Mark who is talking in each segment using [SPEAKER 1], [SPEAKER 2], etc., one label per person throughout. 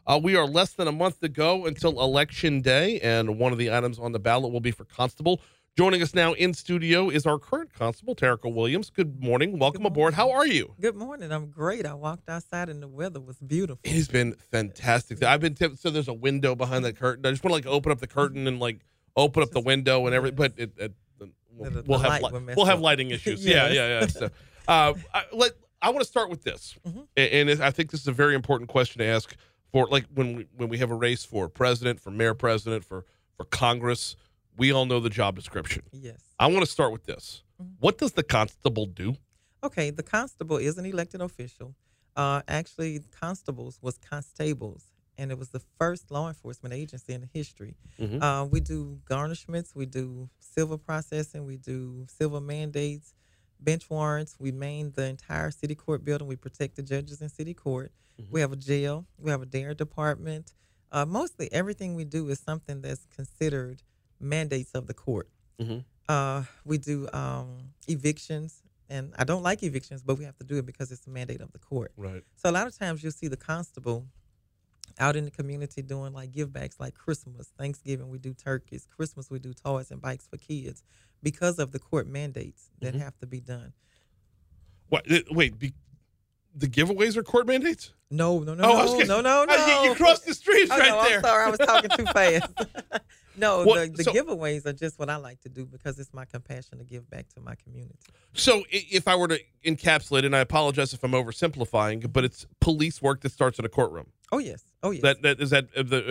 [SPEAKER 1] We are less than a month to go until Election Day, and one of the items on the ballot will be for constable. Joining us now in studio is our current constable, Terica Williams. Good morning. Welcome aboard. How are you?
[SPEAKER 2] Good morning. I'm great. I walked outside and the weather was beautiful.
[SPEAKER 1] It has been fantastic. I've been tipped, so there's a window behind the curtain. I just want to open up the curtain and open up the window and everything, but we'll have lighting issues. Yeah. So, I want to start with this, and I think this is a very important question to ask for, when we have a race for president, for mayor president, for Congress. We all know the job description.
[SPEAKER 2] Yes.
[SPEAKER 1] I want to start with this. What does the constable do?
[SPEAKER 2] Okay, the constable is an elected official. Actually, constables was constables, and it was the first law enforcement agency in history. We do garnishments, we do civil processing, we do civil mandates, bench warrants. We main the entire city court building. We protect the judges in city court. We have a jail. We have a dare department. Mostly everything we do is something that's considered mandates of the court. We do evictions, and I don't like evictions, but we have to do it because it's a mandate of the court.
[SPEAKER 1] Right.
[SPEAKER 2] So a lot of times you'll see the constable out in the community doing give backs like Christmas, Thanksgiving, we do turkeys, Christmas, we do toys and bikes for kids because of the court mandates that have to be done.
[SPEAKER 1] What? Wait, the giveaways are court mandates?
[SPEAKER 2] No.
[SPEAKER 1] No. You crossed the streets right there.
[SPEAKER 2] I'm sorry, I was talking too fast. No, the giveaways are just what I like to do because it's my compassion to give back to my community. So
[SPEAKER 1] if I were to encapsulate it, and I apologize if I'm oversimplifying, but it's police work that starts in a courtroom.
[SPEAKER 2] Oh, yes.
[SPEAKER 1] That is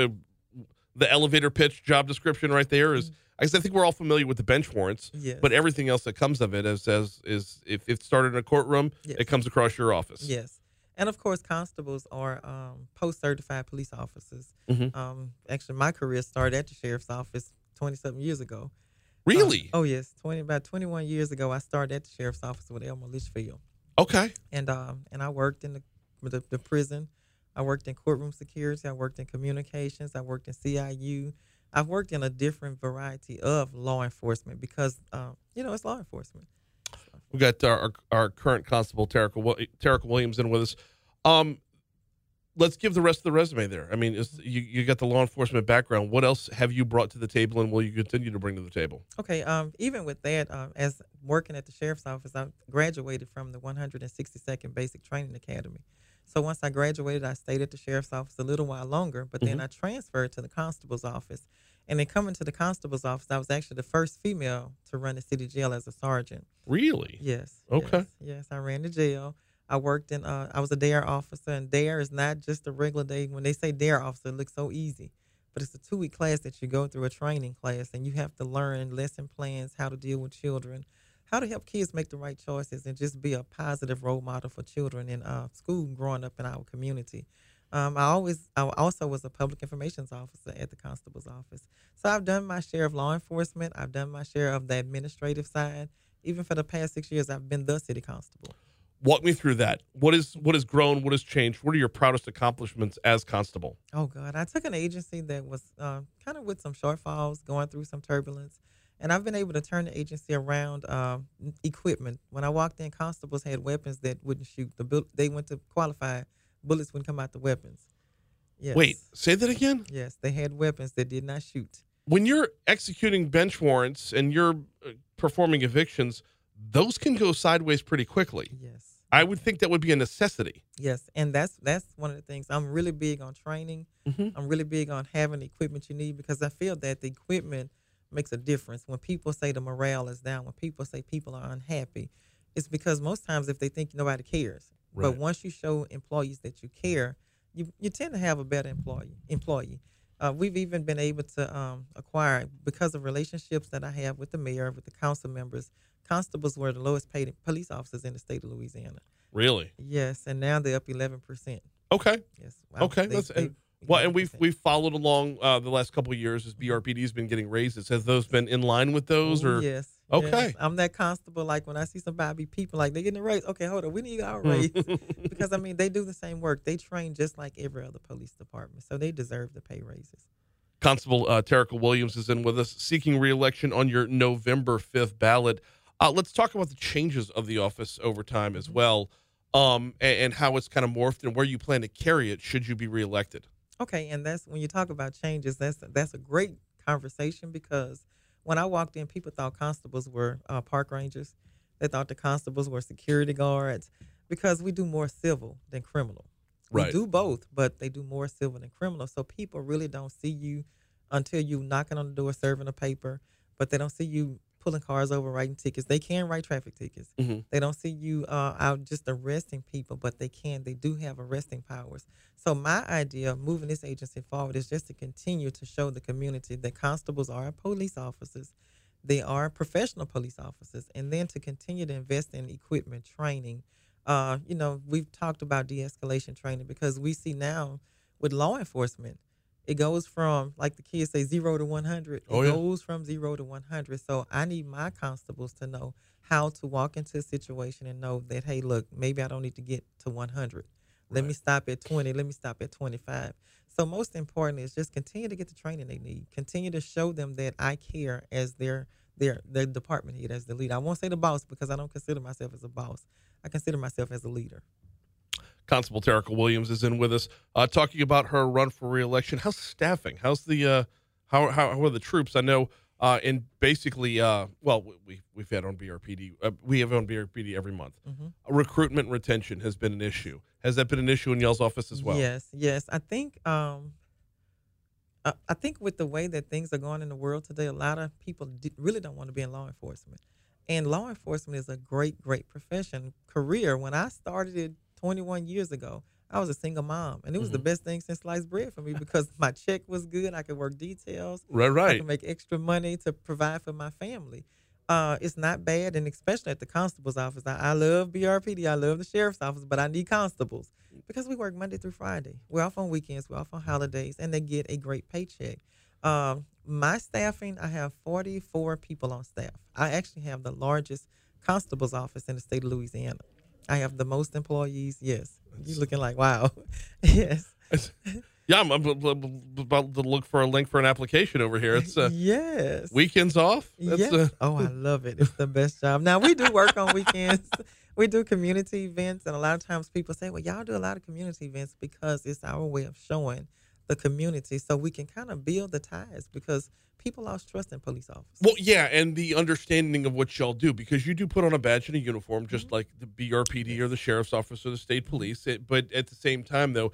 [SPEAKER 1] the elevator pitch job description right there is. I think we're all familiar with the bench warrants, but everything else that comes of it is if it started in a courtroom, it comes across your office.
[SPEAKER 2] Yes. And, of course, constables are post-certified police officers. Actually, my career started at the sheriff's office 20-something years ago.
[SPEAKER 1] Really?
[SPEAKER 2] Oh, yes. About 21 years ago, I started at the sheriff's office with Elmer Litchfield.
[SPEAKER 1] Okay.
[SPEAKER 2] And I worked in the prison. I worked in courtroom security. I worked in communications. I worked in CIU. I've worked in a different variety of law enforcement because, it's law enforcement.
[SPEAKER 1] We got our current constable, Terica Williams, in with us. Let's give the rest of the resume there. I mean, you got the law enforcement background. What else have you brought to the table, and will you continue to bring to the table?
[SPEAKER 2] Okay. Even with that, as working at the sheriff's office, I graduated from the 162nd Basic Training Academy. So once I graduated, I stayed at the sheriff's office a little while longer, but then I transferred to the constable's office. And then coming to the constable's office, I was actually the first female to run the city jail as a sergeant.
[SPEAKER 1] Really?
[SPEAKER 2] Yes.
[SPEAKER 1] Okay.
[SPEAKER 2] Yes, I ran the jail. I worked in, I was a DARE officer, and DARE is not just a regular day. When they say DARE officer, it looks so easy. But it's a 2-week class that you go through, a training class, and you have to learn lesson plans, how to deal with children, how to help kids make the right choices, and just be a positive role model for children in school growing up in our community. I also was a public information officer at the constable's office. So I've done my share of law enforcement. I've done my share of the administrative side. Even for the past 6 years, I've been the city constable.
[SPEAKER 1] Walk me through that. What has grown? What has changed? What are your proudest accomplishments as constable?
[SPEAKER 2] Oh, God. I took an agency that was kind of with some shortfalls, going through some turbulence. And I've been able to turn the agency around equipment. When I walked in, constables had weapons that wouldn't shoot. They went to qualify. Bullets wouldn't come out the weapons. Yes.
[SPEAKER 1] Wait, say that again?
[SPEAKER 2] Yes, they had weapons that did not shoot.
[SPEAKER 1] When you're executing bench warrants and you're performing evictions, those can go sideways pretty quickly.
[SPEAKER 2] Yes.
[SPEAKER 1] I would think that would be a necessity.
[SPEAKER 2] Yes, and that's one of the things. I'm really big on training. I'm really big on having the equipment you need because I feel that the equipment makes a difference. When people say the morale is down, when people say people are unhappy, it's because most times if they think nobody cares.
[SPEAKER 1] Right.
[SPEAKER 2] But once you show employees that you care, you tend to have a better employee. We've even been able to acquire, because of relationships that I have with the mayor, with the council members, constables were the lowest paid police officers in the state of Louisiana.
[SPEAKER 1] Really?
[SPEAKER 2] Yes, and now they're up 11%.
[SPEAKER 1] Okay.
[SPEAKER 2] Yes. Wow.
[SPEAKER 1] Okay. And we've followed along the last couple of years as BRPD has been getting raises. Has those been in line with those?
[SPEAKER 2] Ooh,
[SPEAKER 1] or
[SPEAKER 2] yes.
[SPEAKER 1] Okay.
[SPEAKER 2] Yes. I'm that constable. Like when I see somebody, people like they getting a raise. Okay, hold on, we need our raise because they do the same work. They train just like every other police department, so they deserve the pay raises.
[SPEAKER 1] Constable Terica Williams is in with us, seeking re-election on your November 5th ballot. Let's talk about the changes of the office over time as well, and how it's kind of morphed and where you plan to carry it should you be reelected.
[SPEAKER 2] Okay, and that's when you talk about changes. That's a great conversation because when I walked in, people thought constables were park rangers. They thought the constables were security guards because we do more civil than criminal.
[SPEAKER 1] Right.
[SPEAKER 2] We do both, but they do more civil than criminal. So people really don't see you until you knocking on the door serving a paper, but they don't see you pulling cars over, writing tickets. They can write traffic tickets.
[SPEAKER 1] Mm-hmm.
[SPEAKER 2] They don't see you out just arresting people, but they do have arresting powers. So my idea of moving this agency forward is just to continue to show the community that constables are police officers. They are professional police officers. And then to continue to invest in equipment, training. We've talked about de-escalation training because we see now with law enforcement, it goes from, like the kids say, 0 to 100. It goes from 0 to 100. So I need my constables to know how to walk into a situation and know that, hey, look, maybe I don't need to get to 100. Let me stop at 20. Let me stop at 25. So most important is just continue to get the training they need. Continue to show them that I care as their department head, as the leader. I won't say the boss because I don't consider myself as a boss. I consider myself as a leader.
[SPEAKER 1] Constable Terica Williams is in with us, talking about her run for re-election. How's staffing? How's the how are the troops? I know in basically we've had on BRPD. We have on BRPD every month.
[SPEAKER 2] Mm-hmm.
[SPEAKER 1] Recruitment and retention has been an issue. Has that been an issue in y'all's office as well?
[SPEAKER 2] Yes. I think with the way that things are going in the world today, a lot of people really don't want to be in law enforcement. And law enforcement is a great, great profession, career. When I started it 21 years ago, I was a single mom, and it was the best thing since sliced bread for me because my check was good. I could work details.
[SPEAKER 1] Right.
[SPEAKER 2] I could make extra money to provide for my family. It's not bad, and especially at the constable's office. I love BRPD. I love the sheriff's office, but I need constables because we work Monday through Friday. We're off on weekends. We're off on holidays, and they get a great paycheck. My staffing, I have 44 people on staff. I actually have the largest constable's office in the state of Louisiana. I have the most employees. Yes. You're looking like, wow. Yes.
[SPEAKER 1] Yeah, I'm about to look for a link for an application over here. It's
[SPEAKER 2] yes.
[SPEAKER 1] Weekends off?
[SPEAKER 2] Yes. I love it. It's the best job. Now, we do work on weekends. We do community events, and a lot of times people say, well, y'all do a lot of community events because it's our way of showing the community so we can kind of build the ties because people lost trust in police officers.
[SPEAKER 1] Well, yeah, and the understanding of what y'all do, because you do put on a badge and a uniform just like the BRPD or the sheriff's office or the state police. But at the same time, though,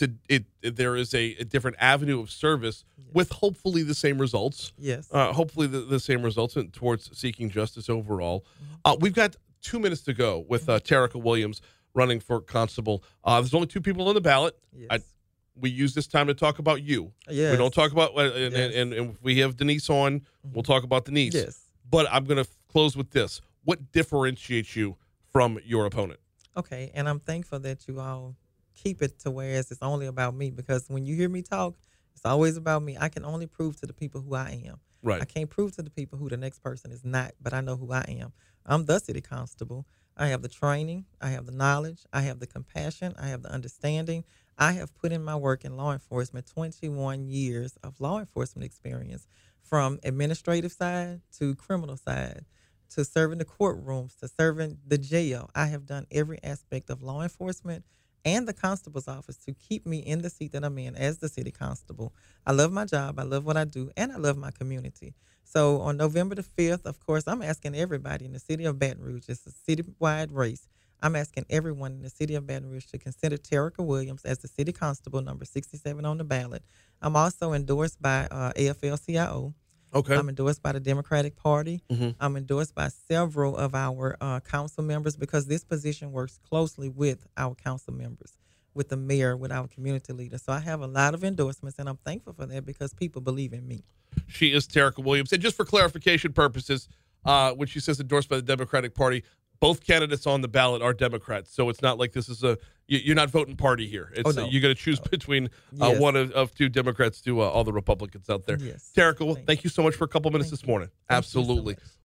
[SPEAKER 1] there is a different avenue of service with hopefully the same results.
[SPEAKER 2] Yes.
[SPEAKER 1] Hopefully the same results towards seeking justice overall. We've got 2 minutes to go with Terica Williams running for constable. There's only 2 people on the ballot.
[SPEAKER 2] Yes.
[SPEAKER 1] We use this time to talk about you.
[SPEAKER 2] Yes.
[SPEAKER 1] We don't talk about, and if we have Denise on, we'll talk about Denise.
[SPEAKER 2] Yes.
[SPEAKER 1] But I'm going to close with this. What differentiates you from your opponent?
[SPEAKER 2] Okay, and I'm thankful that you all keep it to where it's only about me because when you hear me talk, it's always about me. I can only prove to the people who I am.
[SPEAKER 1] Right.
[SPEAKER 2] I can't prove to the people who the next person is not, but I know who I am. I'm the city constable. I have the training. I have the knowledge. I have the compassion. I have the understanding. I have put in my work in law enforcement, 21 years of law enforcement experience, from administrative side to criminal side, to serving the courtrooms, to serving the jail. I have done every aspect of law enforcement and the constable's office to keep me in the seat that I'm in as the city constable. I love my job, I love what I do, and I love my community. So on November the 5th, of course, I'm asking everybody in the city of Baton Rouge, it's a citywide race, I'm asking everyone in the city of Baton Rouge to consider Terica Williams as the city constable, number 67 on the ballot. I'm also endorsed by AFL-CIO.
[SPEAKER 1] Okay.
[SPEAKER 2] I'm endorsed by the Democratic Party.
[SPEAKER 1] Mm-hmm.
[SPEAKER 2] I'm endorsed by several of our council members because this position works closely with our council members, with the mayor, with our community leaders. So I have a lot of endorsements, and I'm thankful for that because people believe in me.
[SPEAKER 1] She is Terica Williams. And just for clarification purposes, when she says endorsed by the Democratic Party, both candidates on the ballot are Democrats. So it's not like this is you're not voting party here. It's
[SPEAKER 2] no.
[SPEAKER 1] You got to choose between one of 2 Democrats to all the Republicans out there.
[SPEAKER 2] Yes.
[SPEAKER 1] Terica, thank you so much for a couple minutes this morning.
[SPEAKER 2] Thank
[SPEAKER 1] Absolutely.
[SPEAKER 2] You so much.